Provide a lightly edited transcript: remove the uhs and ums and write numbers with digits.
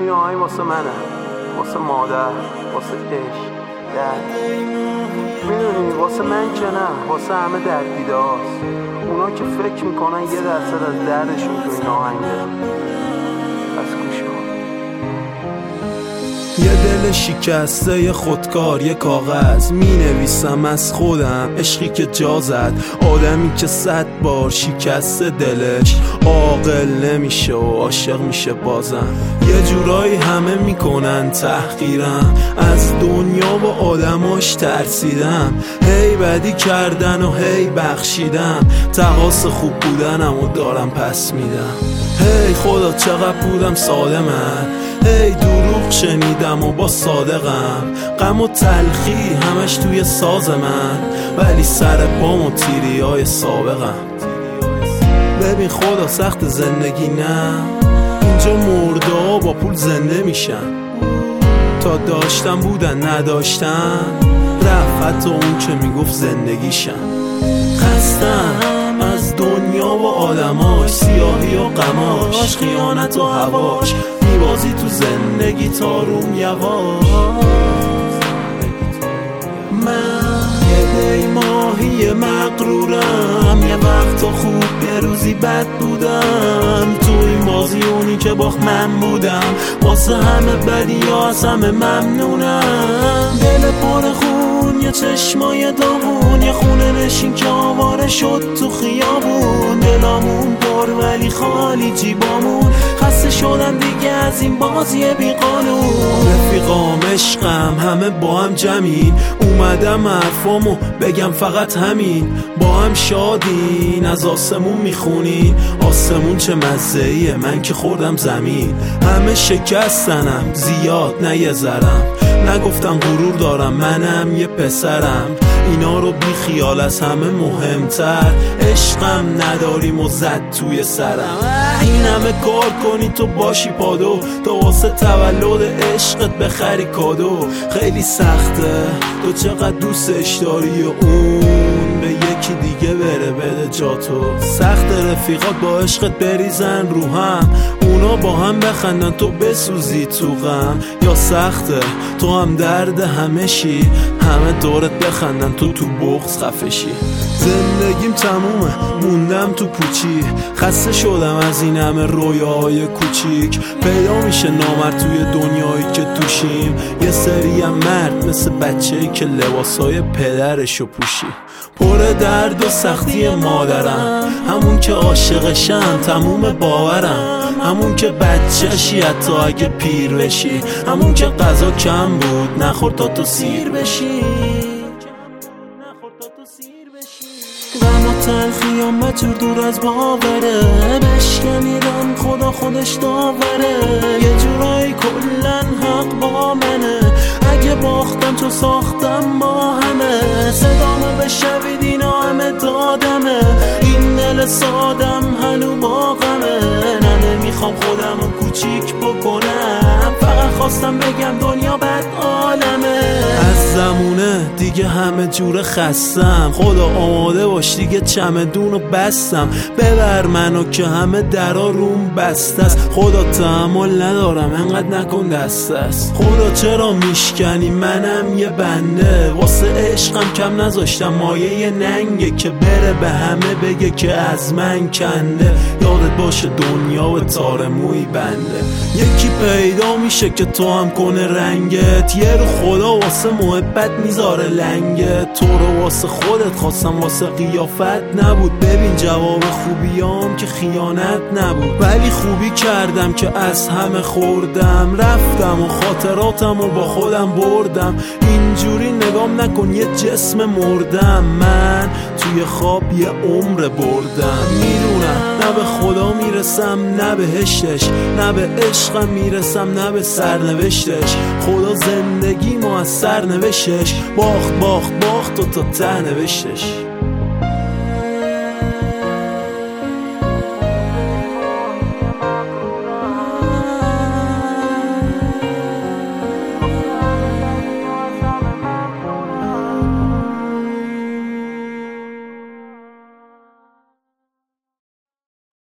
میدونی آهنگ واسه منه، واسه مادر، واسه عشق، درد. میدونی واسه من که نه، واسه همه دردیده هاست، اونا که فکر میکنن 1% از دردشون تو این آهنگه. پس گوش کن. یه دل شکسته، یه خودکار، یه کاغذ می نویسم از خودم، عشقی که جا زد، آدمی که 100 بار شکسته دلش، عاقل نمیشه و عاشق میشه بازم. یه جورایی همه میکنن تحقیرم، از دنیا و آدماش ترسیدم، هی بدی کردن و هی بخشیدم، تقاص خوب بودنم و دارم پس میدم. هی خدا چقدر بودم ساده من، هی دروغ شنیدم و با صادقم، غم و تلخی همش توی ساز من، ولی سر پام و تیری های سابقم. ببین خدا سخت زندگی نه، اینجا مردا با پول زنده میشن، تا داشتن بودن نداشتن، رفت حتی اون که میگفت زندگیشن. خستم از دنیا و آدماش، سیاهی و غماش، خیانت و هواش، میبازی تو زندگی تاروم یواش. من یه دی ماهی مغرورم، یه وقت خوب یه روزی بد بودم، تو این بازی اونی که باخت من بودم، واسه همه بدی ها از همه ممنونم. دل پر خون، یه چشمای داغون، یه خونه نشین که آواره شد تو خیابون، دلامون پر ولی خالی جیبامون، خسته شدم دیگه از این بازی بیقانون. رفیقام عشقم همه با هم جمعین، اومدم حرفامو بگم فقط همین، با هم شادین از آسمون میخونین، آسمون چه مزه‌ایه من که خوردم زمین. همه شکستنم زیاد نه یه ذرم، نگفتم غرور دارم منم یه پسرم، اینا رو بی خیال از همه مهمتر، عشقم نداریم و زد توی سرم. این همه کار کنی تو باشی پادو، تا واسه تولد عشقت بخری کادو، خیلی سخته تو چقدر دوستش داری و اون به یکی دیگه بره بده جاتو. سخت رفیقات با عشقت بریزن رو هم، اونا با هم بخندن تو بسوزی تو غم، یا سخته تو هم درد همه شی، همه دورت بخندن تو بغض خفشی. زندگیم تمومه موندم تو پوچی، خسته شدم از این همه رویاهای کوچیک، پیدا میشه نامرد توی دنیایی که توشیم، یه سری هم مرد مثل بچه‌ای که لباسای پدرشو پوشی. پر درد و سختی مادرم، همون که عاشقشم تموم باورم، همون که بچه‌شی حتی اگه پیر بشی، همون که غذا کم بود نخور تا تو سیر بشی. غم و تلخی هم جور دور از باوره، بشکنیدم خدا خودش داوره، یه جورایی کلن حق با منه، اگه باختم تو ساختم با همه، صدامو بشنوید اینا همه دادمه، این دل سادم هنو با غمه، نه نمیخوام خودمو کوچیک بکنم، فقط خواستم بگم دنیا بد عالمه. از زمونه دیگه همه جور خستم، خدا آماده باش دیگه چمدونو بستم، ببر منو که همه درا روم بسته است، خدا تحمل ندارم انقدر نکن دست است، خدا چرا میشکنی منم یه بنده، واسه عشقم کم نذاشتم مایه ننگه، که بره به همه بگه که از من کنده، یادت باشه دنیا و تار موی بنده، یکی پیدا میشه که تو هم کنه رنگت، یه رو خدا واسه محبت میذاره لنگت، تو رو واسه خودت خواستم واسه قیافت نبود، ببین جواب خوبیام که خیانت نبود، ولی خوبی کردم که از همه خوردم، رفتم و خاطراتم و با خودم بردم، اینجوری نگام نکن یه جسم مردم، من توی خواب یه عمر بردم، میدونم نه به خدا میرسم نه بهشتش، نه به عشقم میرسم نه به سرنوشتش، خدا زندگی ما از سر نوشتش، باخت باخت باخت و تا ته نوشتش.